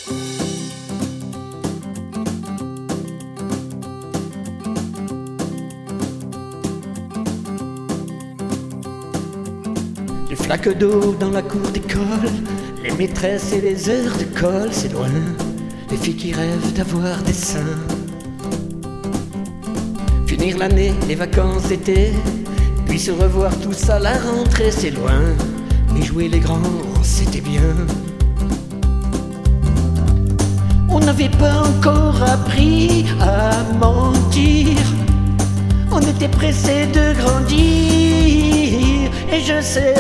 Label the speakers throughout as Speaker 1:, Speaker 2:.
Speaker 1: Les flaques d'eau dans la cour d'école, les maîtresses et les heures de colle, c'est loin. Les filles qui rêvent d'avoir des seins. Finir l'année, les vacances d'été, puis se revoir tous à la rentrée, c'est loin. Mais jouer les grands, c'était bien. On n'avait pas encore appris à mentir. On était pressés de grandir. Et je sais,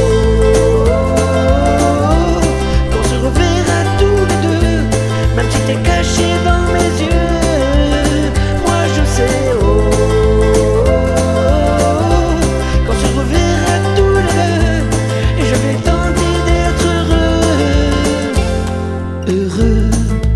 Speaker 1: qu'on se reverra tous les deux, même si t'es caché dans mes yeux. Moi je sais, qu'on se reverra tous les deux, et je vais tenter d'être heureux.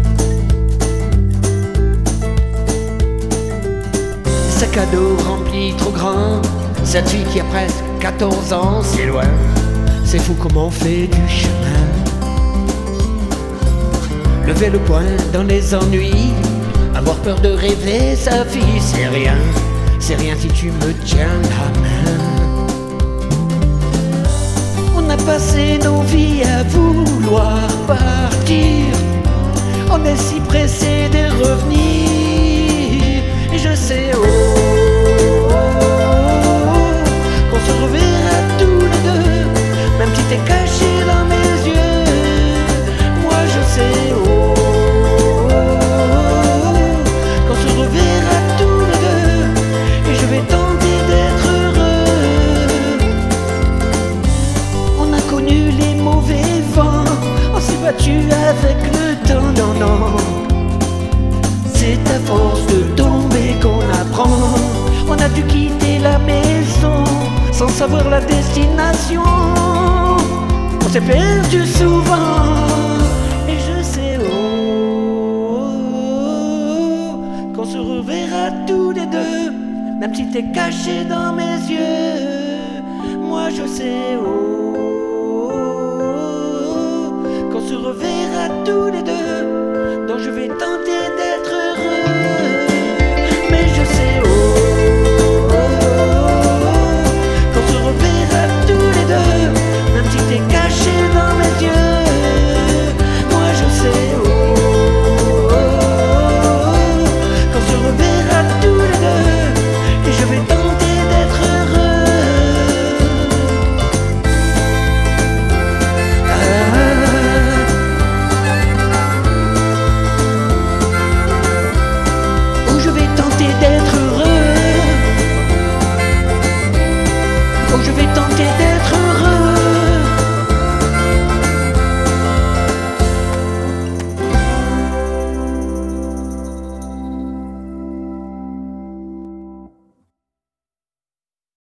Speaker 1: Sac à dos rempli trop grand, cette fille qui a presque 14 ans, c'est loin. C'est fou comment on fait du chemin. Lever le poing dans les ennuis, avoir peur de rêver sa vie, c'est rien. C'est rien si tu me tiens la main. On a passé nos vies à vouloir partir. On est si pressé de revenir. Et je sais, qu'on se reverra tous les deux, même si t'es caché dans mes yeux. Moi je sais, qu'on se reverra tous les deux, et je vais tenter d'être heureux. On a connu les mauvais vents, on s'est battu avec le temps, non, non. C'est à force de tomber qu'on apprend. On a dû quitter la maison sans savoir la destination. On s'est perdu souvent. Et je sais, qu'on se reverra tous les deux, même si t'es caché dans mes yeux. Moi je sais, qu'on se reverra tous les deux.